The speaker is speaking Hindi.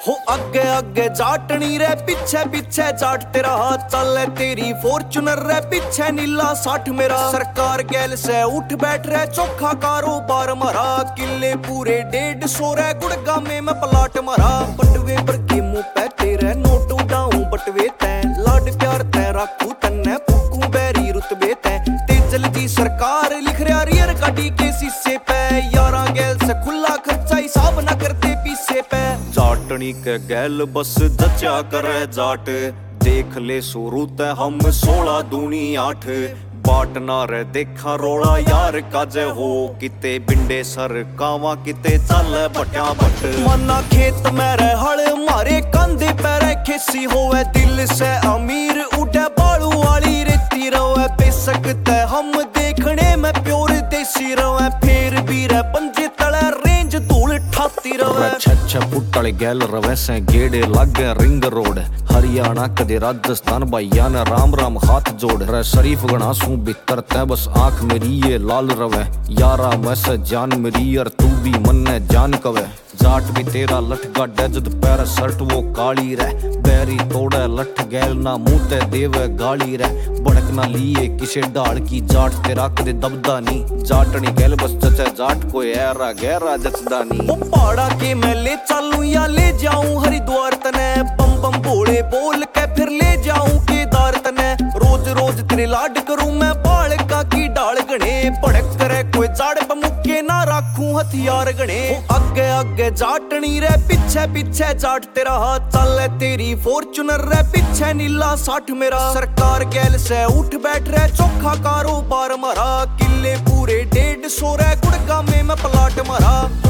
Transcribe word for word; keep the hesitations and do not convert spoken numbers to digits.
हो आगे आगे जाटनी रे पीछे पीछे जाट तेरा हाथ चल तेरी फॉर्चूनर रे पीछे नीला साठ मेरा सरकार गैल से उठ बैठ रे चोखा कारोबार मारा किले पूरे डेढ़ सौ रे गुड़गा में मैं पलाट मारा बटवे पर के मुंह पे तेरे नोट उड़ाऊं बटवे तै लाड प्यार तै राखू तन्ने फूकू बैरी रुतबे तै तेजल जी सरकार लिख रहा रियर गाड़ी के शीशे पे यारा गैल से खुला खर्चा हिसाब ना करते पीछे पे जाटनी के गैल बस जचा करे जाट देख ले शुरू ते हम सोलह दूनी आठ बाट ना रे देखा रोड़ा यार काजे हो किते बिंडे सर कावा किते चल बट्या बट मना खेत में रे हल मारे कंधे पैरे खिसी होवे दिल से अमीर उठे बालू वाली रेती रोवे बेशक ते हम देखने में प्योर देसी रोवे फिर भी रे पंजे तले रेंज धूल ठाती रोवे छह छह फुट वाले गैल रवे से गेड़े लागे रिंग रोड हरियाणा कदे राजस्थान भाइया ने राम राम हाथ जोड़ रे शरीफ गणा सू भीतर तै बस आंख मेरी ये लाल रवे यारा मैं से जान मेरी और तू भी मन ने जान कवे जाट भी तेरा लठ गाडे जद पैर शर्ट वो काली रे बैरी तोड़े लठ गैल ना मुंह ते देवे गाली रे बड़क ना लिए किसे डाल की जाट तेरा कदे दबदा नी जाटनी गैल बस चचे जाट को ऐरा गहरा जचदा नी ओ पहाड़ा के मैं ले चलूं या ले जाऊं हरिद्वार तने बम बम भोले बोल के फिर ले जाऊं केदार तने रोज रोज तेरे लाड करूं मैं बाल का की डाल गणे भड़क करे कोई जाड़ मुक्के ना राखूं हथियार गणे आगे आगे जाटनी रे पीछे पीछे जाट तेरा हाथ चल तेरी फॉर्चूनर रे पीछे नीला साठ मेरा सरकार गैल से उठ बैठ रे चोखा कारोबार मारा किले पूरे डेढ़ सौ रे गुड़गा में मैं पलाट मारा।